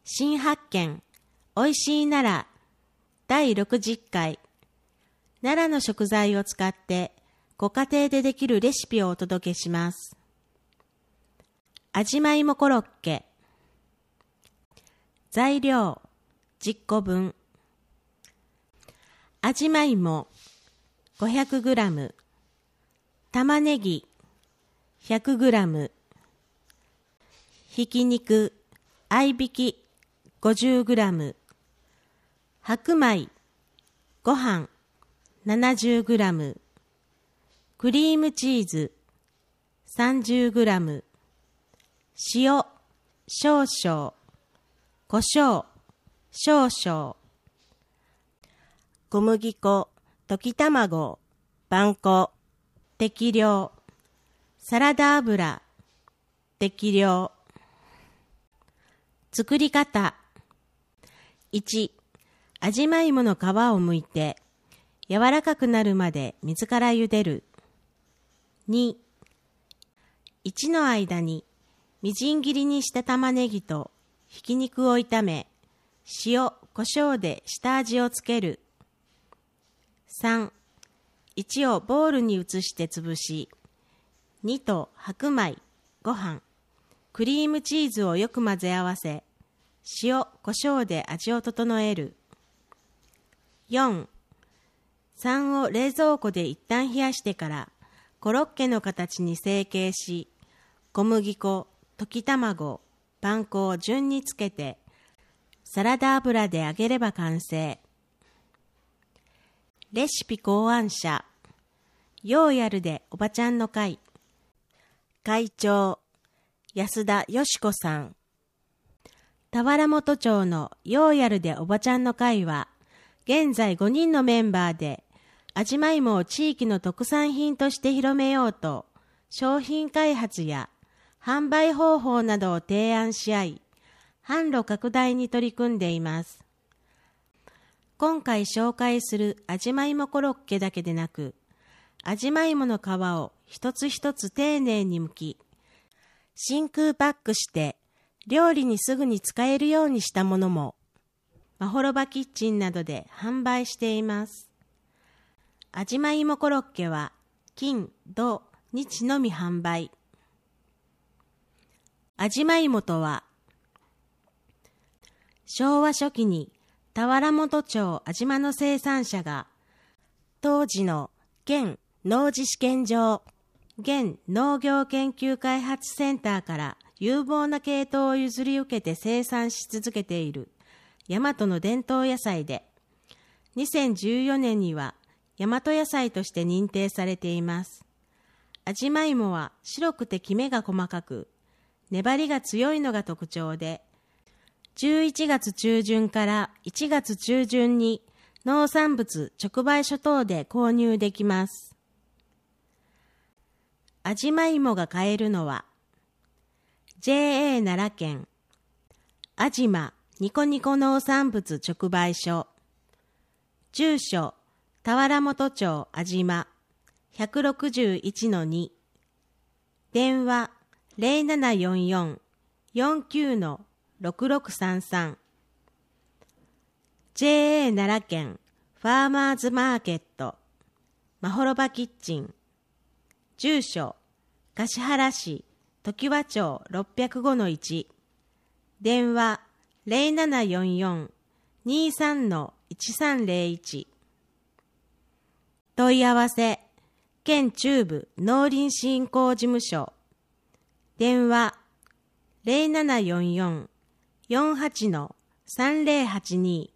新発見おいしい奈良第60回奈良の食材を使ってご家庭でできるレシピをお届けします。味まいもコロッケ。材料10個分。味まいも 500g、 玉ねぎ 100g、 ひき肉合いびき 50g、 白米ご飯 70g、 クリームチーズ 30g、 塩少々、胡椒少々、小麦粉、溶き卵、パン粉適量、サラダ油適量。作り方。1、味まいもの皮を剥いて柔らかくなるまで水から茹でる。2、1の間にみじん切りにした玉ねぎとひき肉を炒め、塩、胡椒で下味をつける。3、1をボウルに移して潰し、2と白米、ご飯、クリームチーズをよく混ぜ合わせ、塩、胡椒で味を整える。4、3を冷蔵庫で一旦冷やしてからコロッケの形に成形し、小麦粉、溶き卵、パン粉を順につけてサラダ油で揚げれば完成。レシピ考案者、ようやるでおばちゃんの会会長、安田よし子さん。田原本町のようやるでおばちゃんの会は、現在5人のメンバーで、味まいもを地域の特産品として広めようと、商品開発や販売方法などを提案し合い、販路拡大に取り組んでいます。今回紹介する味まいもコロッケだけでなく、味まいもの皮を一つ一つ丁寧に剥き、真空パックして料理にすぐに使えるようにしたものも、まほろばキッチンなどで販売しています。味まいもコロッケは金、土、日のみ販売。味まいもとは、昭和初期に田原本町味まの生産者が、当時の県農事試験場、現農業研究開発センターから有望な系統を譲り受けて生産し続けている大和の伝統野菜で、2014年には大和野菜として認定されています。味まいもは白くてきめが細かく、粘りが強いのが特徴で、11月中旬から1月中旬に農産物直売所等で購入できます。味まいもが買えるのは、JA 奈良県あじまニコニコ農産物直売所、住所田原本町あじま 161-2、電話 0744-49-6633、JA 奈良県ファーマーズマーケットまほろばキッチン、住所橿原市常盤町605-1、電話 0744-23-1301、問い合わせ県中部農林振興事務所、電話 0744-48-3082、